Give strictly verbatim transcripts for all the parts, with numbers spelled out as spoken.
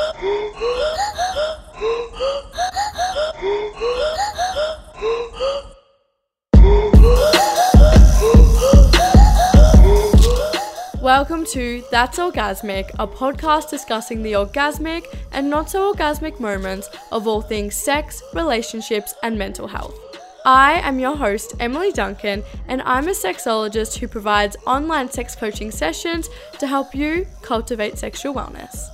Welcome to That's Orgasmic, a podcast discussing the orgasmic and not so orgasmic moments of all things sex, relationships, and mental health. I am your host, Emily Duncan, and I'm a sexologist who provides online sex coaching sessions to help you cultivate sexual wellness.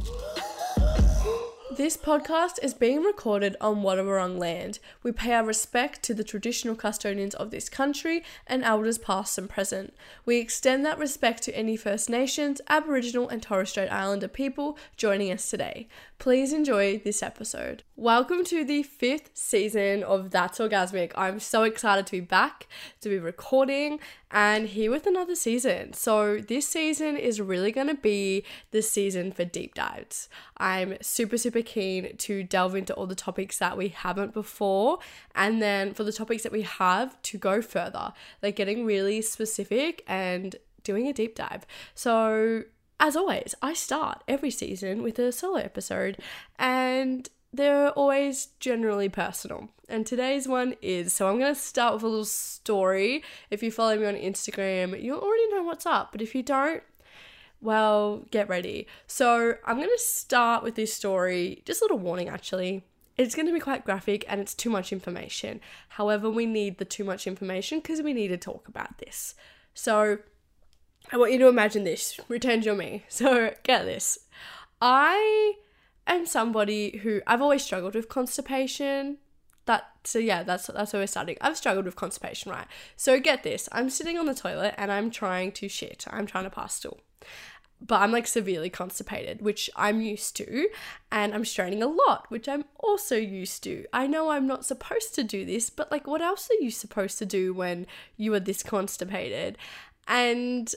This podcast is being recorded on Wadawurrung land. We pay our respect to the traditional custodians of this country and elders past and present. We extend that respect to any First Nations, Aboriginal and Torres Strait Islander people joining us today. Please enjoy this episode. Welcome to the fifth season of That's Orgasmic. I'm so excited to be back, to be recording, and here with another season. So this season is really going to be the season for deep dives. I'm super, super keen to delve into all the topics that we haven't before, and then for the topics that we have to go further, like getting really specific and doing a deep dive. So as always, I start every season with a solo episode, and they're always generally personal. And today's one is, so I'm going to start with a little story. If you follow me on Instagram, you'll already know what's up. But if you don't, well, get ready. So I'm going to start with this story. Just a little warning, actually. It's going to be quite graphic and it's too much information. However, we need the too much information because we need to talk about this. So I want you to imagine this. Return to me. So get this. I am somebody who, I've always struggled with constipation. That, so yeah, that's that's where we're starting. I've struggled with constipation, right? So get this. I'm sitting on the toilet and I'm trying to shit. I'm trying to pass stool. But I'm like severely constipated, which I'm used to. And I'm straining a lot, which I'm also used to. I know I'm not supposed to do this, but like what else are you supposed to do when you are this constipated? And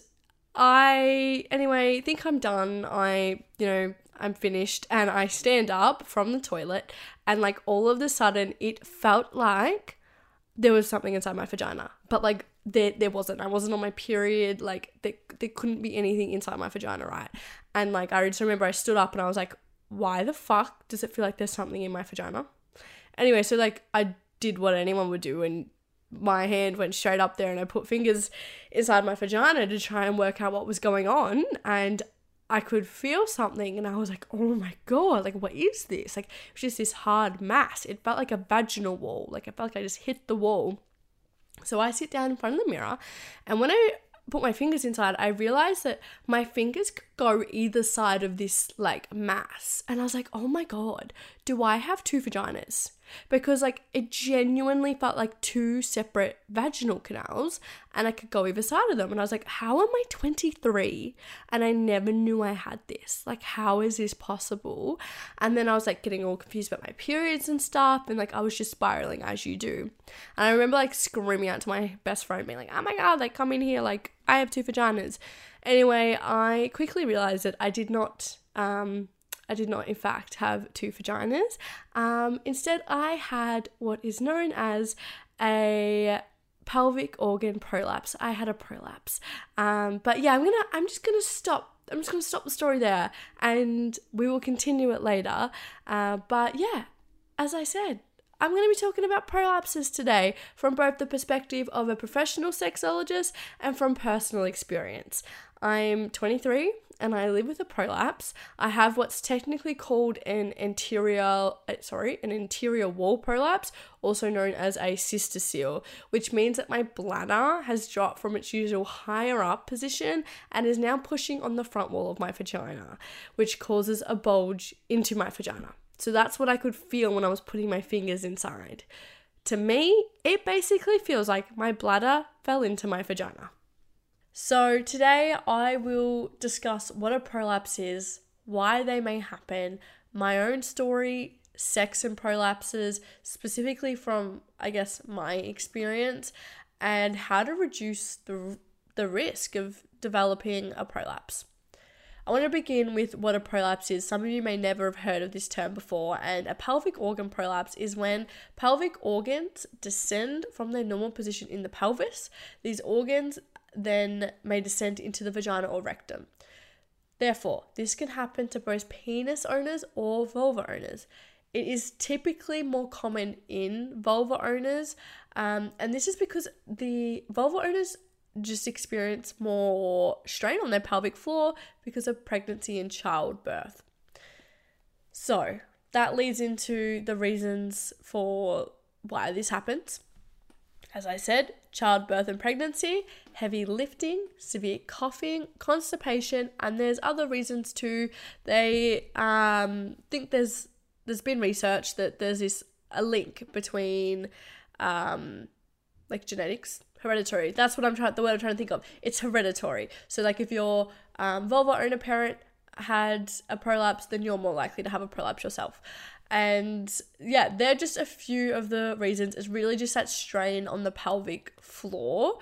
I, anyway, think I'm done. I, you know, I'm finished and I stand up from the toilet and like all of a sudden it felt like there was something inside my vagina, but like there there wasn't. I wasn't on my period. Like there, there couldn't be anything inside my vagina, right? And like I just remember I stood up and I was like, why the fuck does it feel like there's something in my vagina? Anyway, so like I did what anyone would do and my hand went straight up there and I put fingers inside my vagina to try and work out what was going on, and I could feel something and I was like, oh my God, like what is this? Like it was just this hard mass. It felt like a vaginal wall. Like I felt like I just hit the wall. So I sit down in front of the mirror and when I put my fingers inside, I realized that my fingers could go either side of this like mass. And I was like, oh my God, do I have two vaginas? Because like it genuinely felt like two separate vaginal canals and I could go either side of them. And I was like, how am I twenty-three and I never knew I had this? Like, how is this possible? And then I was like getting all confused about my periods and stuff. And like I was just spiraling as you do. And I remember like screaming out to my best friend being like, oh my God, like come in here. Like I have two vaginas. Anyway, I quickly realized that I did not, um, I did not, in fact, have two vaginas. Um, instead, I had what is known as a pelvic organ prolapse. I had a prolapse. Um, but yeah, I'm gonna, I'm just gonna stop. I'm just gonna stop the story there, and we will continue it later. Uh, but yeah, as I said, I'm going to be talking about prolapses today from both the perspective of a professional sexologist and from personal experience. I'm twenty-three and I live with a prolapse. I have what's technically called an anterior, sorry, an anterior wall prolapse, also known as a cystocele, which means that my bladder has dropped from its usual higher up position and is now pushing on the front wall of my vagina, which causes a bulge into my vagina. So that's what I could feel when I was putting my fingers inside. To me, it basically feels like my bladder fell into my vagina. So today I will discuss what a prolapse is, why they may happen, my own story, sex and prolapses, specifically from, I guess, my experience, and how to reduce the, the risk of developing a prolapse. I want to begin with what a prolapse is. Some of you may never have heard of this term before, and a pelvic organ prolapse is when pelvic organs descend from their normal position in the pelvis. These organs then may descend into the vagina or rectum. Therefore, this can happen to both penis owners or vulva owners. It is typically more common in vulva owners, um, and this is because the vulva owners just experience more strain on their pelvic floor because of pregnancy and childbirth. So that leads into the reasons for why this happens. As I said, childbirth and pregnancy, heavy lifting, severe coughing, constipation, and there's other reasons too. They um, think there's there's been research that there's this a link between um, like genetics, hereditary. That's what I'm trying. The word I'm trying to think of. It's hereditary. So like if your um, vulva owner parent had a prolapse, then you're more likely to have a prolapse yourself. And yeah, they're just a few of the reasons. It's really just that strain on the pelvic floor.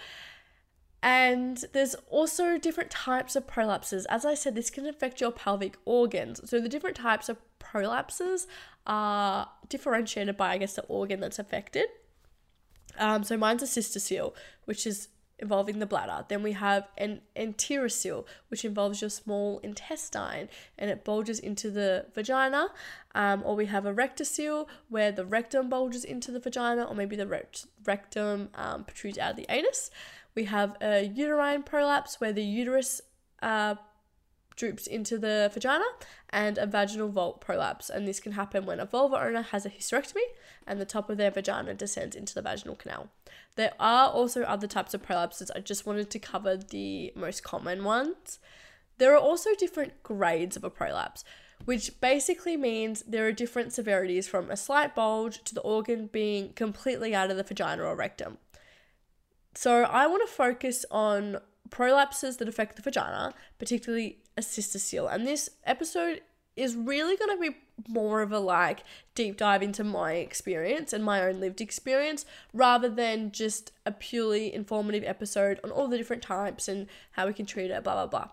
And there's also different types of prolapses. As I said, this can affect your pelvic organs. So the different types of prolapses are differentiated by, I guess, the organ that's affected. Um, so mine's a cystocele, which is involving the bladder. Then we have an enterocele, which involves your small intestine and it bulges into the vagina. Um, or we have a rectocele, where the rectum bulges into the vagina, or maybe the rect- rectum um, protrudes out of the anus. We have a uterine prolapse, where the uterus uh, droops into the vagina, and a vaginal vault prolapse. And this can happen when a vulva owner has a hysterectomy and the top of their vagina descends into the vaginal canal. There are also other types of prolapses. I just wanted to cover the most common ones. There are also different grades of a prolapse, which basically means there are different severities from a slight bulge to the organ being completely out of the vagina or rectum. So I want to focus on prolapses that affect the vagina, particularly a cystocele. And this episode is really going to be more of a like deep dive into my experience and my own lived experience, rather than just a purely informative episode on all the different types and how we can treat it, blah, blah, blah.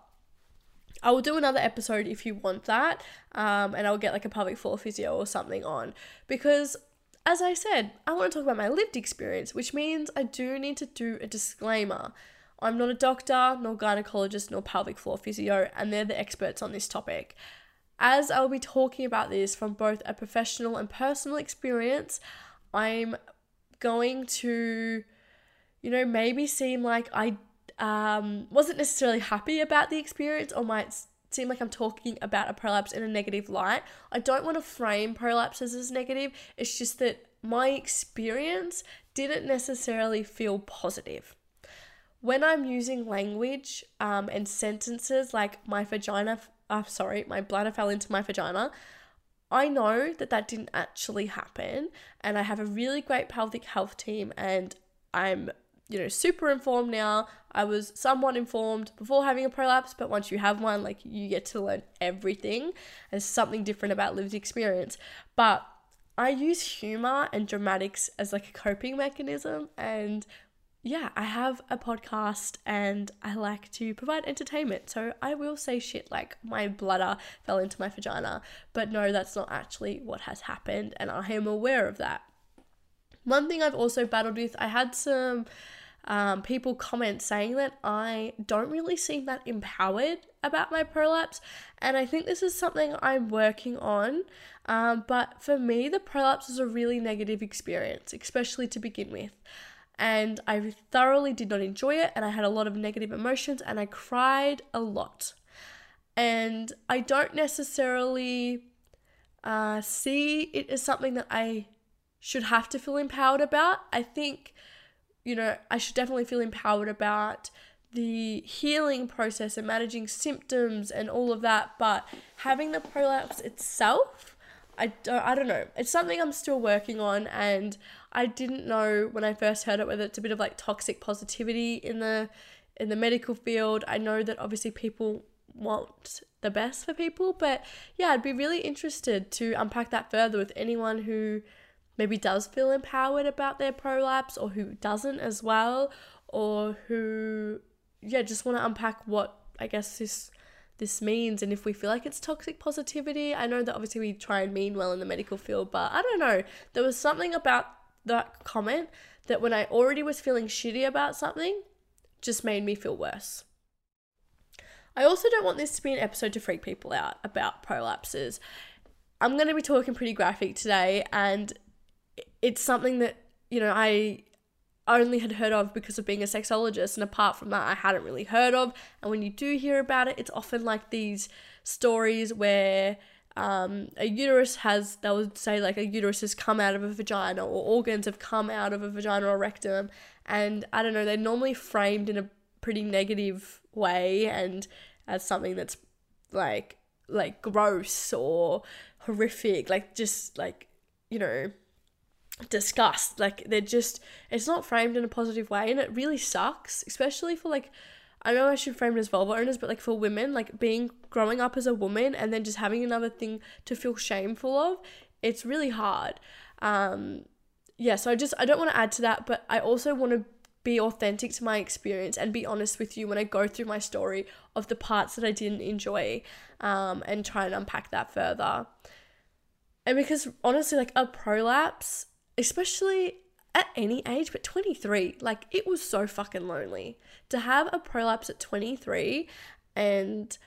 I will do another episode if you want that, um, and I'll get like a pelvic floor physio or something on, because as I said, I want to talk about my lived experience, which means I do need to do a disclaimer. I'm not a doctor, nor gynecologist, nor pelvic floor physio, and they're the experts on this topic. As I'll be talking about this from both a professional and personal experience, I'm going to, you know, maybe seem like I um, wasn't necessarily happy about the experience, or might seem like I'm talking about a prolapse in a negative light. I don't want to frame prolapses as negative. It's just that my experience didn't necessarily feel positive. When I'm using language um, and sentences like my vagina, uh, sorry, my bladder fell into my vagina, I know that that didn't actually happen, and I have a really great pelvic health team, and I'm, you know, super informed now. I was somewhat informed before having a prolapse, but once you have one, like, you get to learn everything. There's something different about lived experience. But I use humor and dramatics as like a coping mechanism, and yeah, I have a podcast and I like to provide entertainment. So I will say shit like my bladder fell into my vagina, but no, that's not actually what has happened, and I am aware of that. One thing I've also battled with, I had some um, people comment saying that I don't really seem that empowered about my prolapse, and I think this is something I'm working on. Um, but for me, the prolapse was a really negative experience, especially to begin with. And I thoroughly did not enjoy it, and I had a lot of negative emotions, and I cried a lot. And I don't necessarily uh, see it as something that I should have to feel empowered about. I think, you know, I should definitely feel empowered about the healing process and managing symptoms and all of that, but having the prolapse itself, I don't, I don't know. It's something I'm still working on, and I didn't know when I first heard it whether it's a bit of like toxic positivity in the in the medical field. I know that obviously people want the best for people, but yeah, I'd be really interested to unpack that further with anyone who maybe does feel empowered about their prolapse, or who doesn't as well, or who, yeah, just want to unpack what, I guess, this this means, and if we feel like it's toxic positivity. I know that obviously we try and mean well in the medical field, but I don't know. There was something about that comment that when I already was feeling shitty about something, just made me feel worse. I also don't want this to be an episode to freak people out about prolapses. I'm going to be talking pretty graphic today, and it's something that, you know, I only had heard of because of being a sexologist, and apart from that I hadn't really heard of. And when you do hear about it, it's often like these stories where um, a uterus has, they would say like a uterus has come out of a vagina, or organs have come out of a vagina or rectum, and I don't know, they're normally framed in a pretty negative way and as something that's like like gross or horrific, like just like, you know, disgust. Like they're just, it's not framed in a positive way, and it really sucks, especially for like, I know I should frame it as vulva owners, but like for women, like being, growing up as a woman and then just having another thing to feel shameful of, it's really hard. Um, yeah, so I just, I don't want to add to that, but I also want to be authentic to my experience and be honest with you when I go through my story of the parts that I didn't enjoy, um, and try and unpack that further. And because honestly, like a prolapse, especially at any age, but twenty-three, like it was so fucking lonely to have a prolapse at twenty-three and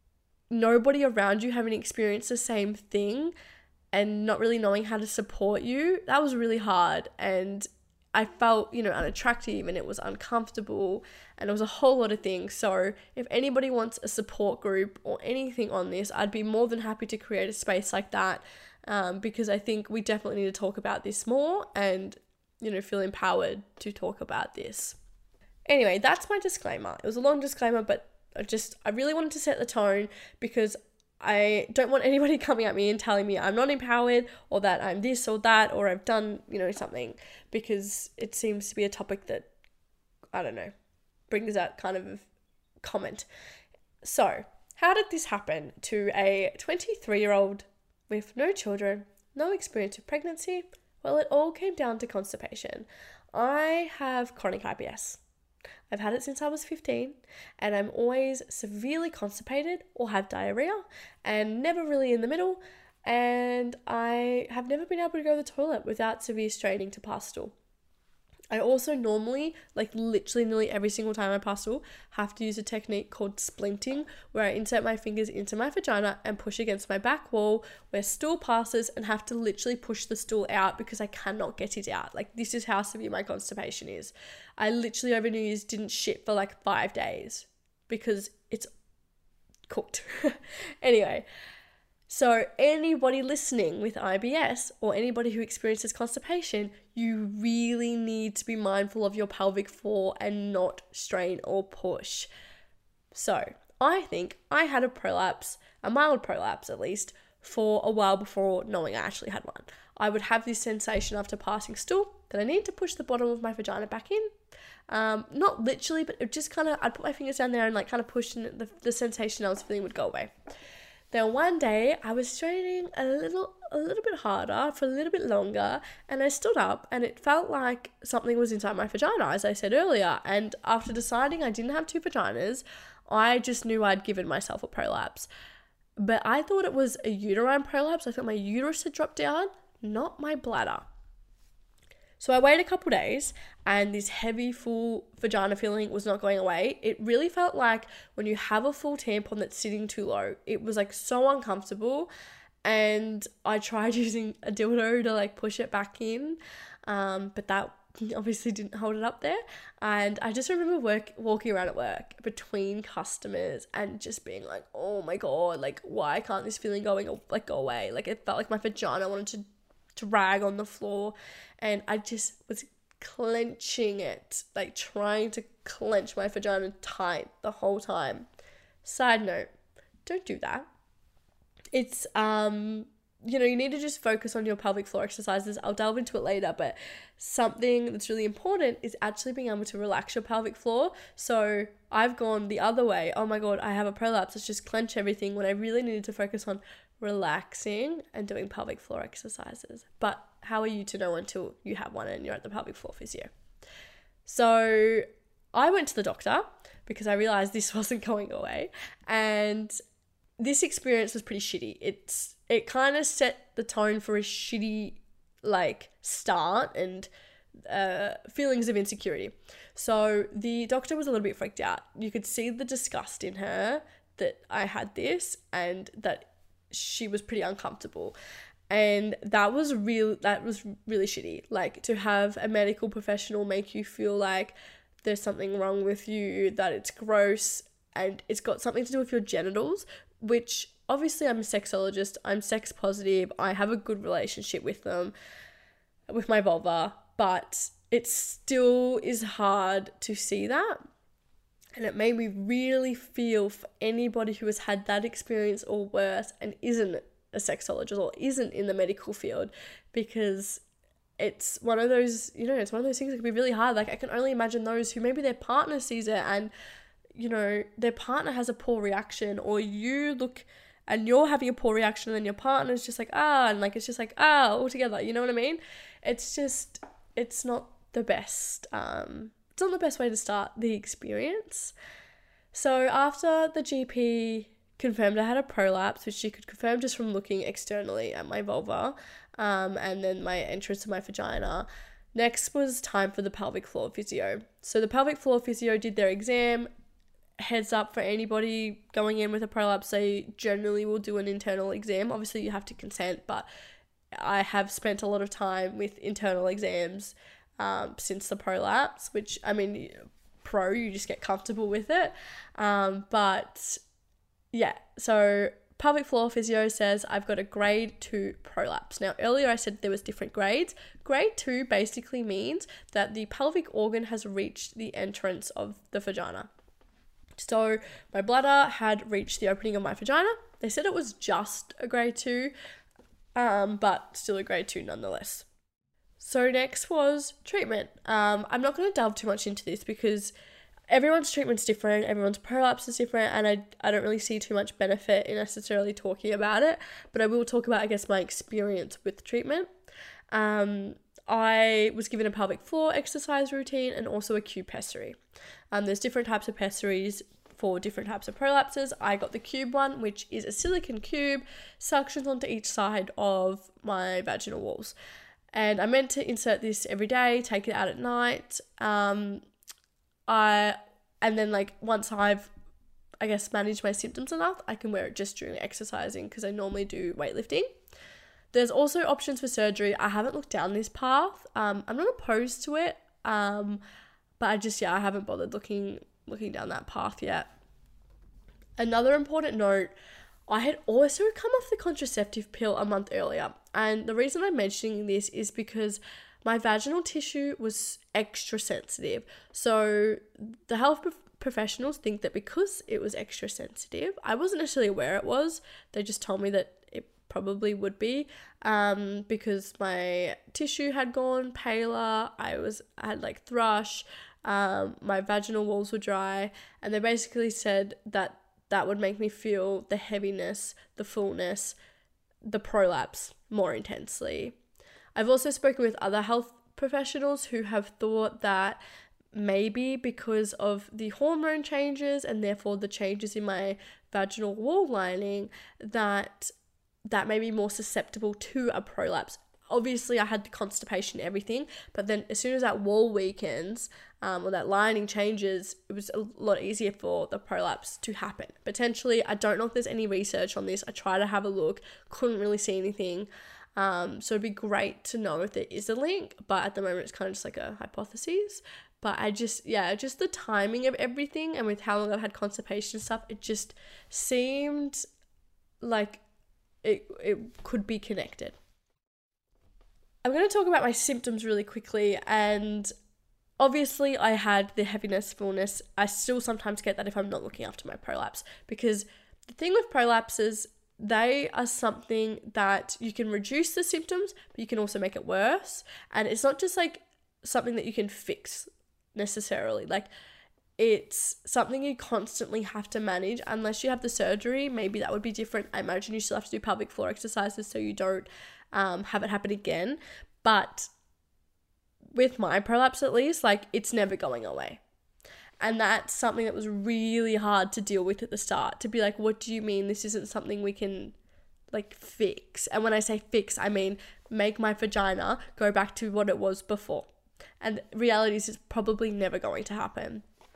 nobody around you having experienced the same thing and not really knowing how to support you. That was really hard, and I felt, you know, unattractive, and it was uncomfortable, and it was a whole lot of things. So if anybody wants a support group or anything on this, I'd be more than happy to create a space like that, um, because I think we definitely need to talk about this more and, you know, feel empowered to talk about this. Anyway, that's my disclaimer. It was a long disclaimer, but I just, I really wanted to set the tone because I don't want anybody coming at me and telling me I'm not empowered or that I'm this or that or I've done, you know, something, because it seems to be a topic that, I don't know, brings that kind of comment. So, how did this happen to a twenty-three-year-old with no children, no experience of pregnancy? Well, it all came down to constipation. I have chronic I B S. I've had it since I was fifteen, and I'm always severely constipated or have diarrhea and never really in the middle, and I have never been able to go to the toilet without severe straining to pass stool. I also normally, like literally nearly every single time I pass stool, have to use a technique called splinting, where I insert my fingers into my vagina and push against my back wall where stool passes, and have to literally push the stool out because I cannot get it out. Like, this is how severe my constipation is. I literally over New Year's didn't shit for like five days because it's cooked. Anyway, so anybody listening with I B S or anybody who experiences constipation, you really need to be mindful of your pelvic floor and not strain or push. So I think I had a prolapse, a mild prolapse at least, for a while before knowing I actually had one. I would have this sensation after passing stool that I need to push the bottom of my vagina back in. Um, not literally, but it just kind of, I'd put my fingers down there and like kind of push, and the, the sensation I was feeling would go away. Then one day I was straining a little a little bit harder for a little bit longer, and I stood up and it felt like something was inside my vagina, as I said earlier. And after deciding I didn't have two vaginas, I just knew I'd given myself a prolapse. But I thought it was a uterine prolapse. I thought my uterus had dropped down, not my bladder. So I waited a couple days, and this heavy, full vagina feeling was not going away. It really felt like when you have a full tampon that's sitting too low. It was like so uncomfortable, and I tried using a dildo to like push it back in, um, but that obviously didn't hold it up there. And I just remember work walking around at work between customers and just being like, oh my God, like why can't this feeling going like go away? Like it felt like my vagina wanted to drag on the floor, and I just was clenching it, like trying to clench my vagina tight the whole time. Side note, don't do that. It's um you know, you need to just focus on your pelvic floor exercises. I'll delve into it later, but something that's really important is actually being able to relax your pelvic floor. So I've gone the other way. Oh my God, I have a prolapse, let's just clench everything, when I really needed to focus on relaxing and doing pelvic floor exercises. But how are you to know until you have one and you're at the pelvic floor physio? So I went to the doctor because I realized this wasn't going away, and this experience was pretty shitty. It's it kind of set the tone for a shitty like start and uh, feelings of insecurity. So the doctor was a little bit freaked out. You could see the disgust in her that I had this and that she was pretty uncomfortable. And that was real that was really shitty. Like, to have a medical professional make you feel like there's something wrong with you, that it's gross, and it's got something to do with your genitals, which obviously I'm a sexologist, I'm sex positive, I have a good relationship with them, with my vulva, but it still is hard to see that. And it made me really feel for anybody who has had that experience or worse and isn't a sexologist or isn't in the medical field, because it's one of those, you know, it's one of those things that can be really hard. Like, I can only imagine those who maybe their partner sees it and, you know, their partner has a poor reaction, or you look and you're having a poor reaction and then your partner's just like, ah, and like, it's just like, ah, all together, you know what I mean? It's just, it's not the best, um, it's not the best way to start the experience. So after the G P confirmed I had a prolapse, which she could confirm just from looking externally at my vulva, um, and then my entrance to my vagina, next was time for the pelvic floor physio. So the pelvic floor physio did their exam. Heads up for anybody going in with a prolapse, they generally will do an internal exam. Obviously you have to consent, but I have spent a lot of time with internal exams um, since the prolapse, which, I mean, pro, you just get comfortable with it. Um, but yeah, so pelvic floor physio says I've got a grade two prolapse. Now, earlier I said there was different grades. Grade two basically means that the pelvic organ has reached the entrance of the vagina. So my bladder had reached the opening of my vagina. They said it was just a grade two, um, but still a grade two nonetheless. So next was treatment. Um, I'm not going to delve too much into this because everyone's treatment's different, everyone's prolapse is different, and I, I don't really see too much benefit in necessarily talking about it, but I will talk about, I guess, my experience with treatment. Um, I was given a pelvic floor exercise routine and also a cube pessary. Um, there's different types of pessaries for different types of prolapses. I got the cube one, which is a silicone cube, suctions onto each side of my vaginal walls. And I'm meant to insert this every day, take it out at night. Um, I and then like once I've, I guess, managed my symptoms enough, I can wear it just during exercising because I normally do weightlifting. There's also options for surgery. I haven't looked down this path. Um, I'm not opposed to it, um, but I just, yeah, I haven't bothered looking looking down that path yet. Another important note, I had also come off the contraceptive pill a month earlier. And the reason I'm mentioning this is because my vaginal tissue was extra sensitive. So the health prof- professionals think that because it was extra sensitive, I wasn't necessarily aware it was. They just told me that it probably would be um, because my tissue had gone paler. I was I had like thrush. Um, my vaginal walls were dry. And they basically said that that would make me feel the heaviness, the fullness, the prolapse more intensely. I've also spoken with other health professionals who have thought that maybe because of the hormone changes and therefore the changes in my vaginal wall lining, that that may be more susceptible to a prolapse. Obviously, I had the constipation and everything, but then as soon as that wall weakens um, or that lining changes, it was a lot easier for the prolapse to happen. Potentially, I don't know if there's any research on this. I tried to have a look, couldn't really see anything. Um, so it'd be great to know if there is a link, but at the moment it's kind of just like a hypothesis. But I just, yeah, just the timing of everything and with how long I've had constipation and stuff, it just seemed like it it could be connected. I'm going to talk about my symptoms really quickly, and obviously I had the heaviness, fullness. I still sometimes get that if I'm not looking after my prolapse, because the thing with prolapses, they are something that you can reduce the symptoms, but you can also make it worse. And it's not just like something that you can fix necessarily. Like, it's something you constantly have to manage. Unless you have the surgery, maybe that would be different. I imagine you still have to do pelvic floor exercises so you don't um, have it happen again. But with my prolapse, at least, like, it's never going away. And that's something that was really hard to deal with at the start, to be like, what do you mean this isn't something we can, like, fix? And when I say fix, I mean make my vagina go back to what it was before. And reality is it's probably never going to happen.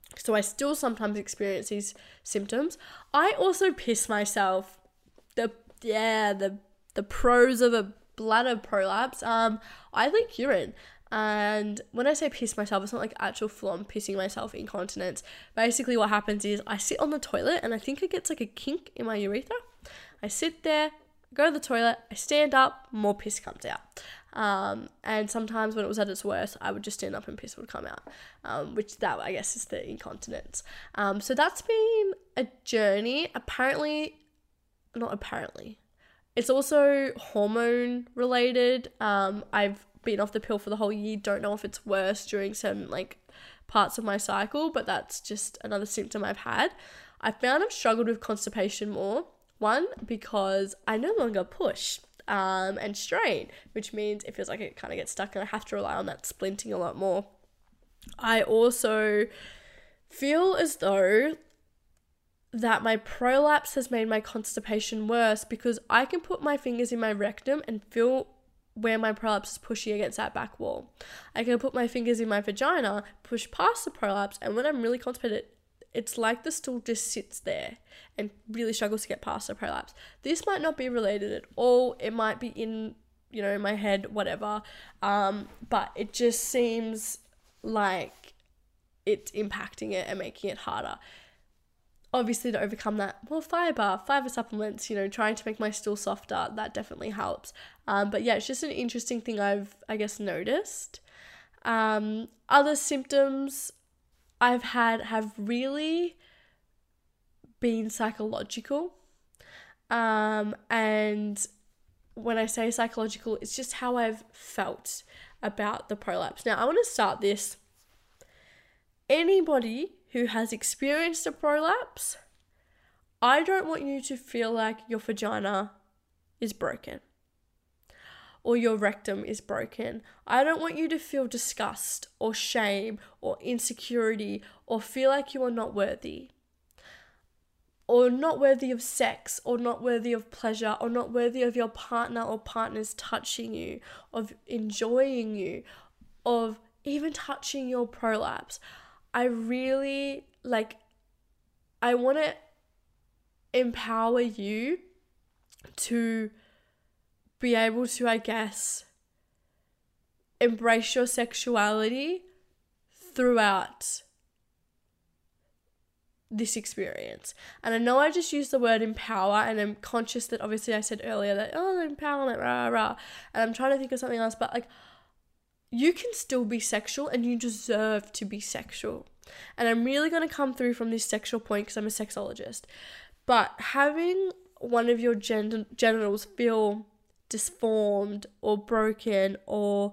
So I still sometimes experience these symptoms. I also piss myself. The yeah, the the pros of a bladder prolapse. Um, I leak urine. And when I say piss myself, it's not like actual full on pissing myself incontinence. Basically what happens is I sit on the toilet and I think it gets like a kink in my urethra. I sit there, go to the toilet, I stand up, more piss comes out. Um, and sometimes when it was at its worst, I would just stand up and piss would come out, um, which that I guess is the incontinence. Um, so that's been a journey. Apparently, not apparently, it's also hormone related. Um, I've been off the pill for the whole year. Don't know if it's worse during certain like parts of my cycle, but that's just another symptom I've had. I found I've struggled with constipation more. One, because I no longer push. Um, and strain, which means it feels like it kind of gets stuck and I have to rely on that splinting a lot more. I also feel as though that my prolapse has made my constipation worse because I can put my fingers in my rectum and feel where my prolapse is pushing against that back wall. I can put my fingers in my vagina, push past the prolapse, and when I'm really constipated, it's like the stool just sits there and really struggles to get past the prolapse. This might not be related at all. It might be in, you know, my head, whatever. Um, but it just seems like it's impacting it and making it harder. Obviously, to overcome that, well, fiber, fiber supplements, you know, trying to make my stool softer, that definitely helps. Um, but yeah, it's just an interesting thing I've, I guess, noticed. Um, other symptoms I've had have really been psychological. Um, and when I say psychological, it's just how I've felt about the prolapse. Now, I want to start this. Anybody who has experienced a prolapse, I don't want you to feel like your vagina is broken or your rectum is broken. I don't want you to feel disgust or shame or insecurity or feel like you are not worthy or not worthy of sex or not worthy of pleasure or not worthy of your partner or partners touching you, of enjoying you, of even touching your prolapse. I really, like, I want to empower you to be able to, I guess, embrace your sexuality throughout this experience. And I know I just used the word empower, and I'm conscious that obviously I said earlier that, oh, empowerment, rah, rah, and I'm trying to think of something else, but like, you can still be sexual and you deserve to be sexual. And I'm really going to come through from this sexual point because I'm a sexologist. But having one of your gen- genitals feel disformed or broken or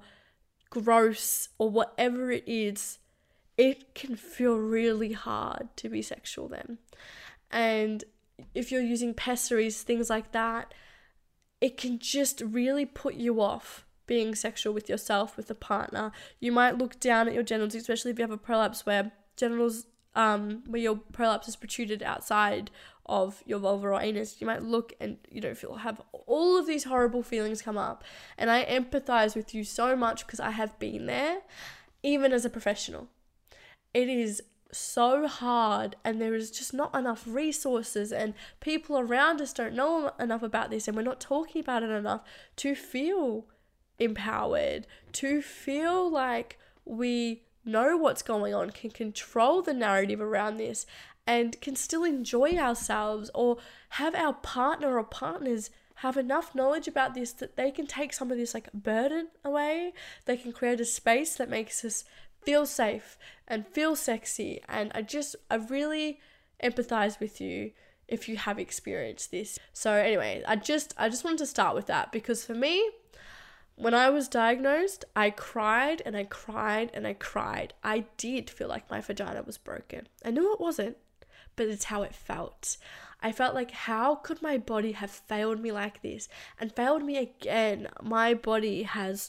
gross or whatever it is, it can feel really hard to be sexual then. And if you're using pessaries, things like that, it can just really put you off being sexual with yourself, with a partner. You might look down at your genitals, especially if you have a prolapse where genitals, um, where your prolapse is protruded outside of your vulva or anus. You might look and, you know, feel have all of these horrible feelings come up. And I empathize with you so much because I have been there, even as a professional. It is so hard, and there is just not enough resources, and people around us don't know enough about this, and we're not talking about it enough to feel empowered, to feel like we know what's going on, can control the narrative around this, and can still enjoy ourselves, or have our partner or partners have enough knowledge about this that they can take some of this like burden away. They can create a space that makes us feel safe and feel sexy. And I just, I really empathize with you if you have experienced this. So anyway, I just, I just wanted to start with that because for me, when I was diagnosed, I cried and I cried and I cried. I did feel like my vagina was broken. I knew it wasn't, but it's how it felt. I felt like, how could my body have failed me like this and failed me again? My body has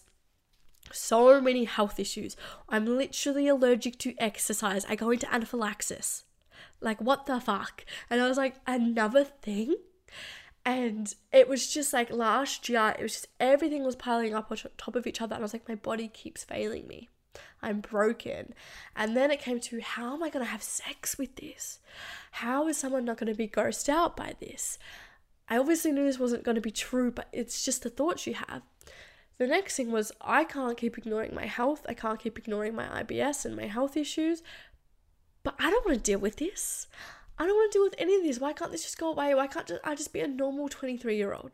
so many health issues. I'm literally allergic to exercise. I go into anaphylaxis. Like, what the fuck? And I was like, another thing? And it was just like last year, it was just everything was piling up on top of each other. And I was like, my body keeps failing me. I'm broken. And then it came to, how am I going to have sex with this? How is someone not going to be grossed out by this? I obviously knew this wasn't going to be true, but it's just the thoughts you have. The next thing was, I can't keep ignoring my health. I can't keep ignoring my I B S and my health issues. But I don't want to deal with this. I don't want to deal with any of this. Why can't this just go away? Why can't I just be a normal twenty-three-year-old?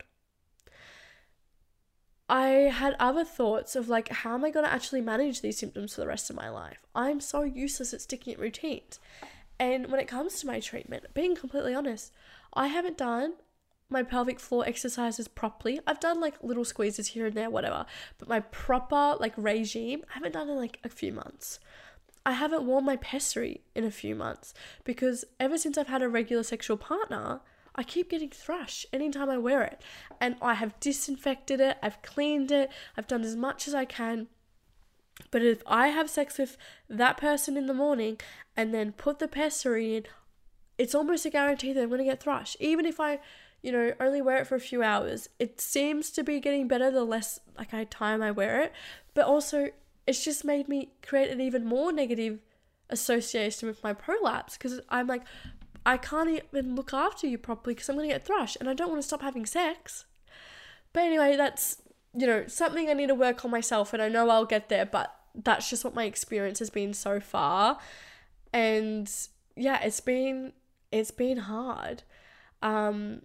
I had other thoughts of like, how am I going to actually manage these symptoms for the rest of my life? I'm so useless at sticking at routines. And when it comes to my treatment, being completely honest, I haven't done my pelvic floor exercises properly. I've done like little squeezes here and there, whatever. But my proper like regime, I haven't done in like a few months. I haven't worn my pessary in a few months because ever since I've had a regular sexual partner, I keep getting thrush anytime I wear it. And I have disinfected it, I've cleaned it, I've done as much as I can. But if I have sex with that person in the morning and then put the pessary in, it's almost a guarantee that I'm going to get thrush. Even if I, you know, only wear it for a few hours, it seems to be getting better the less like I time I wear it. But also, it's just made me create an even more negative association with my prolapse because I'm like, I can't even look after you properly because I'm going to get thrush and I don't want to stop having sex. But anyway, that's, you know, something I need to work on myself, and I know I'll get there, but that's just what my experience has been so far. And yeah, it's been, it's been hard. Um,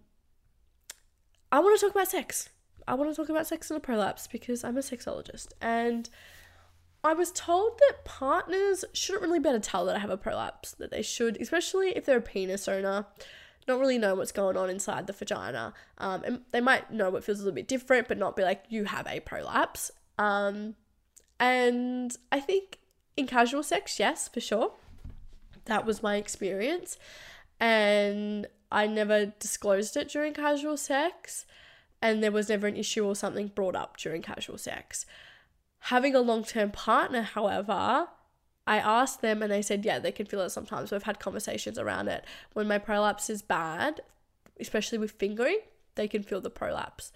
I want to talk about sex. I want to talk about sex in a prolapse because I'm a sexologist, and I was told that partners shouldn't really be able to tell that I have a prolapse, that they should, especially if they're a penis owner, not really know what's going on inside the vagina. Um, and they might know what feels a little bit different, but not be like, you have a prolapse. Um, and I think in casual sex, yes, for sure. That was my experience. And I never disclosed it during casual sex, and there was never an issue or something brought up during casual sex. Having a long-term partner, however, I asked them and they said, yeah, they can feel it sometimes. We've had conversations around it. When my prolapse is bad, especially with fingering, they can feel the prolapse.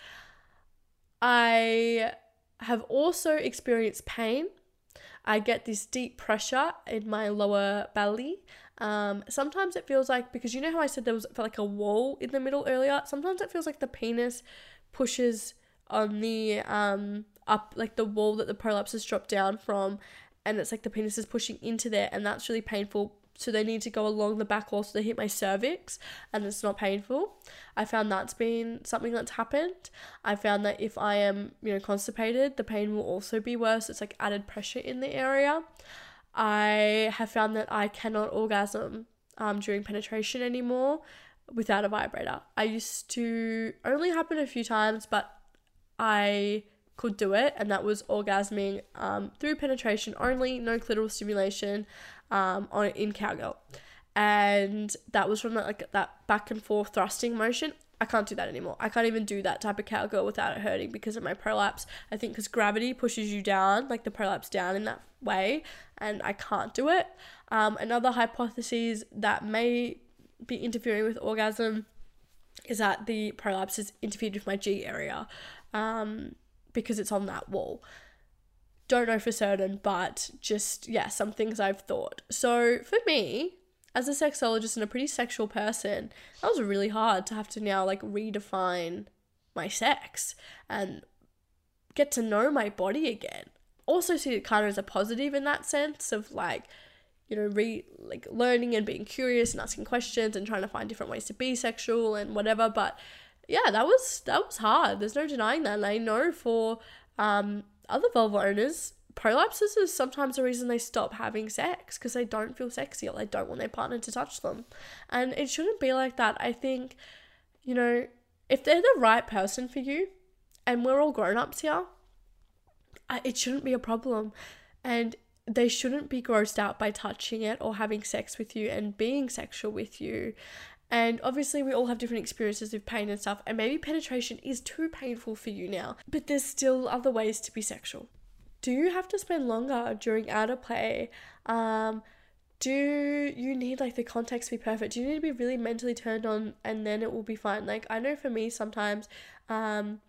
I have also experienced pain. I get this deep pressure in my lower belly. Um, sometimes it feels like, because you know how I said there was like a wall in the middle earlier? Sometimes it feels like the penis pushes on the um up, like the wall that the prolapse has dropped down from, and it's like the penis is pushing into there, and that's really painful. So they need to go along the back wall so they hit my cervix, and it's not painful. I found that's been something that's happened. I found that if I am, you know, constipated, the pain will also be worse. It's like added pressure in the area. I have found that I cannot orgasm um, during penetration anymore without a vibrator. I used to only happen a few times, but I could do it, and that was orgasming um, through penetration only, no clitoral stimulation um, on in cowgirl, and that was from that, like that back and forth thrusting motion. I can't do that anymore. I can't even do that type of cowgirl without it hurting because of my prolapse. I think because gravity pushes you down, like the prolapse down in that way, and I can't do it. Um, another hypothesis that may be interfering with orgasm is that the prolapse has interfered with my G area. Um, because it's on that wall. Don't know for certain, but just, yeah, some things I've thought. So for me, as a sexologist and a pretty sexual person, that was really hard to have to now like redefine my sex and get to know my body again. Also see it kind of as a positive in that sense of like, you know, re like learning and being curious and asking questions and trying to find different ways to be sexual and whatever, but yeah, that was that was hard. There's no denying that. And I know for um, other vulva owners, prolapses is sometimes the reason they stop having sex because they don't feel sexy or they don't want their partner to touch them. And it shouldn't be like that. I think, you know, if they're the right person for you, and we're all grown-ups here, it shouldn't be a problem. And they shouldn't be grossed out by touching it or having sex with you and being sexual with you. And obviously we all have different experiences with pain and stuff, and maybe penetration is too painful for you now, but there's still other ways to be sexual. Do you have to spend longer during outer play? Um, do you need like the context to be perfect? Do you need to be really mentally turned on and then it will be fine? Like I know for me sometimes um,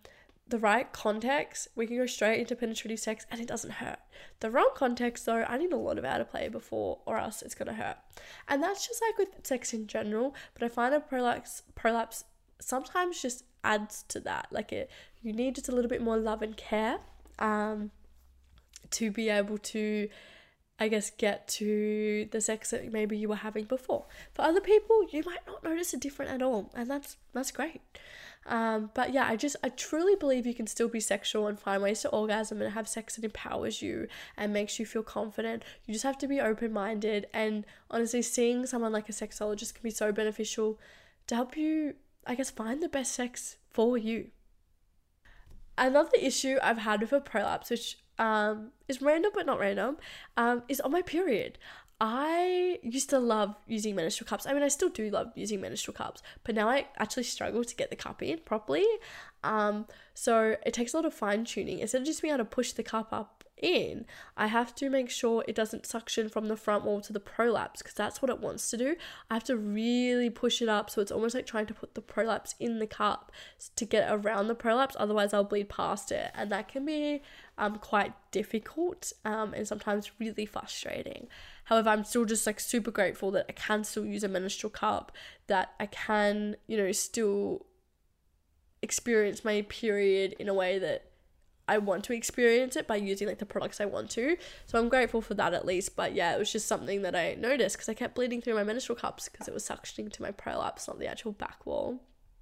the right context, we can go straight into penetrative sex and it doesn't hurt. The wrong context, though, I need a lot of airplay before, or else it's going to hurt. And that's just like with sex in general, but I find a prolapse, prolapse sometimes just adds to that. Like it, you need just a little bit more love and care um, to be able to, I guess, get to the sex that maybe you were having before. For other people, you might not notice it different at all, and that's that's great. Um, but yeah, I just, I truly believe you can still be sexual and find ways to orgasm and have sex that empowers you and makes you feel confident. You just have to be open-minded, and honestly, seeing someone like a sexologist can be so beneficial to help you, I guess, find the best sex for you. Another issue I've had with a prolapse, which um, is random but not random, um, is on my period. I used to love using menstrual cups. I mean, I still do love using menstrual cups, but now I actually struggle to get the cup in properly. Um, so it takes a lot of fine tuning. Instead of just being able to push the cup up in, I have to make sure it doesn't suction from the front wall to the prolapse, because that's what it wants to do. I have to really push it up, so it's almost like trying to put the prolapse in the cup to get around the prolapse, otherwise I'll bleed past it, and that can be um quite difficult um and sometimes really frustrating. However, I'm still just like super grateful that I can still use a menstrual cup, that I can, you know, still experience my period in a way that I want to experience it by using like the products I want to. So I'm grateful for that at least. But yeah, it was just something that I noticed because I kept bleeding through my menstrual cups because it was suctioning to my prolapse, not the actual back wall.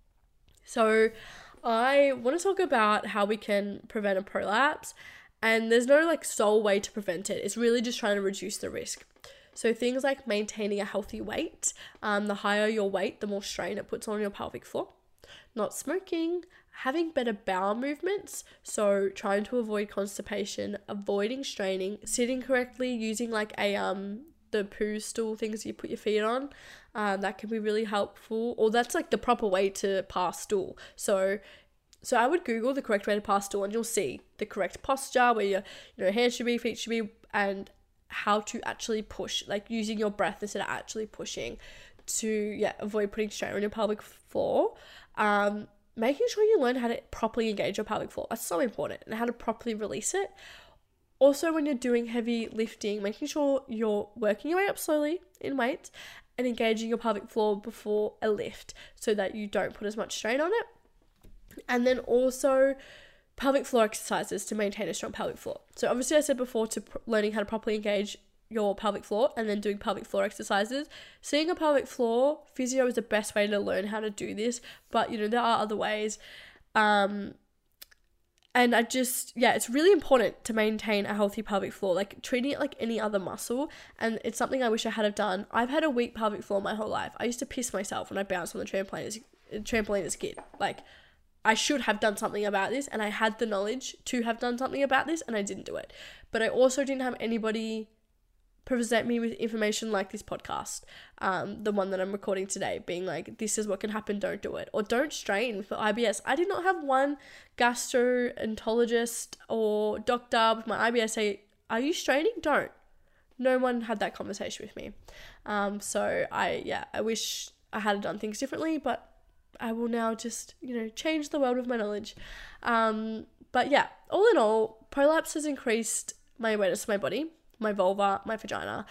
So I want to talk about how we can prevent a prolapse, and there's no like sole way to prevent it. It's really just trying to reduce the risk. So things like maintaining a healthy weight. Um, the higher your weight, the more strain it puts on your pelvic floor. Not smoking, having better bowel movements, so trying to avoid constipation, avoiding straining, sitting correctly, using like a um the poo stool things you put your feet on, um, that can be really helpful, or that's like the proper way to pass stool. So so I would Google the correct way to pass stool and you'll see the correct posture, where your you know hands should be, feet should be, and how to actually push, like using your breath instead of actually pushing to yeah avoid putting strain on your pelvic floor. Um, making sure you learn how to properly engage your pelvic floor. That's so important, and how to properly release it. Also, when you're doing heavy lifting, making sure you're working your way up slowly in weight and engaging your pelvic floor before a lift so that you don't put as much strain on it. And then also pelvic floor exercises to maintain a strong pelvic floor. So obviously I said before to pr- learning how to properly engage your pelvic floor and then doing pelvic floor exercises. Seeing a pelvic floor physio is the best way to learn how to do this, but you know there are other ways. Um, and I just, yeah, it's really important to maintain a healthy pelvic floor, like treating it like any other muscle. And it's something I wish I had have done. I've had a weak pelvic floor my whole life. I used to piss myself when I bounced on the trampoline as, trampoline as a kid. Like, I should have done something about this, and I had the knowledge to have done something about this, and I didn't do it. But I also didn't have anybody present me with information like this podcast, um, the one that I'm recording today, being like, this is what can happen, don't do it, or don't strain for I B S. I did not have one gastroenterologist or doctor with my I B S say, are you straining? Don't. No one had that conversation with me. Um, so I, yeah, I wish I had done things differently, but I will now just, you know, change the world with my knowledge. Um, but yeah, all in all, prolapse has increased my awareness of my body, my vulva, my vagina.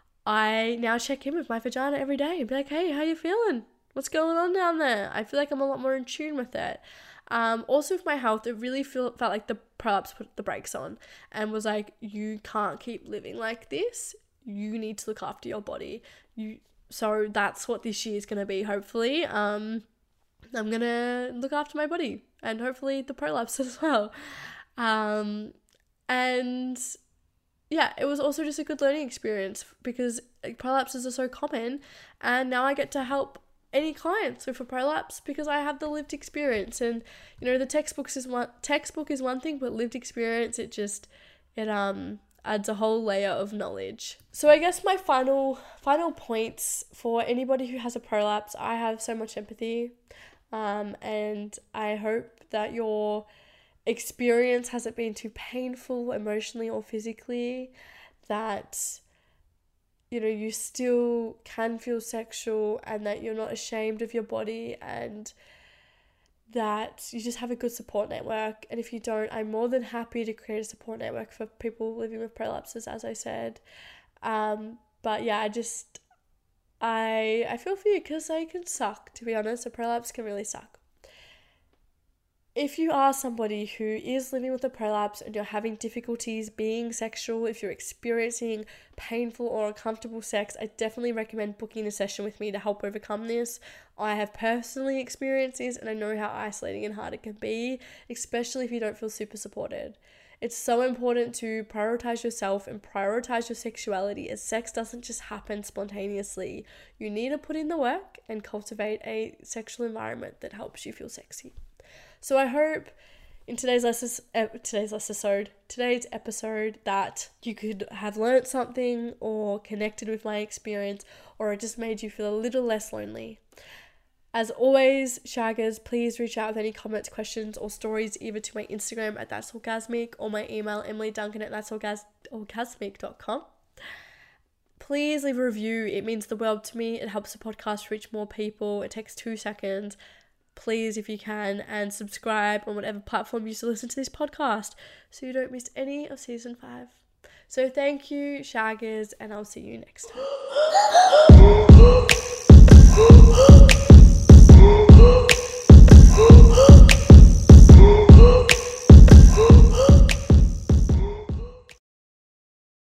I now check in with my vagina every day and be like, hey, how you feeling? What's going on down there? I feel like I'm a lot more in tune with it. Um, also with my health, it really feel, felt like the prolapse put the brakes on and was like, you can't keep living like this. You need to look after your body. You So that's what this year is going to be, hopefully. Um, I'm going to look after my body and hopefully the prolapse as well. Um, and yeah, it was also just a good learning experience because prolapses are so common, and now I get to help any clients with a prolapse because I have the lived experience. And you know, the textbooks is one textbook is one thing, but lived experience, it just it um adds a whole layer of knowledge. So I guess my final final points for anybody who has a prolapse, I have so much empathy, um, and I hope that your experience hasn't been too painful emotionally or physically, that you know you still can feel sexual and that you're not ashamed of your body, and that you just have a good support network. And if you don't, I'm more than happy to create a support network for people living with prolapses, as I said. Um, but yeah, I just, I, I feel for you because they can suck, to be honest. A prolapse can really suck. If you are somebody who is living with a prolapse and you're having difficulties being sexual, if you're experiencing painful or uncomfortable sex, I definitely recommend booking a session with me to help overcome this. I have personally experienced this and I know how isolating and hard it can be, especially if you don't feel super supported. It's so important to prioritize yourself and prioritize your sexuality, as sex doesn't just happen spontaneously. You need to put in the work and cultivate a sexual environment that helps you feel sexy. So I hope in today's lesson, uh, today's episode, today's episode that you could have learnt something or connected with my experience, or it just made you feel a little less lonely. As always, shaggers, please reach out with any comments, questions, or stories either to my Instagram at that's orgasmic or my email emilyduncan at that's orgasmic dot com. Please leave a review. It means the world to me. It helps the podcast reach more people. It takes two seconds. Please, if you can, and subscribe on whatever platform you use to listen to this podcast so you don't miss any of season five. So thank you, shaggers, and I'll see you next time.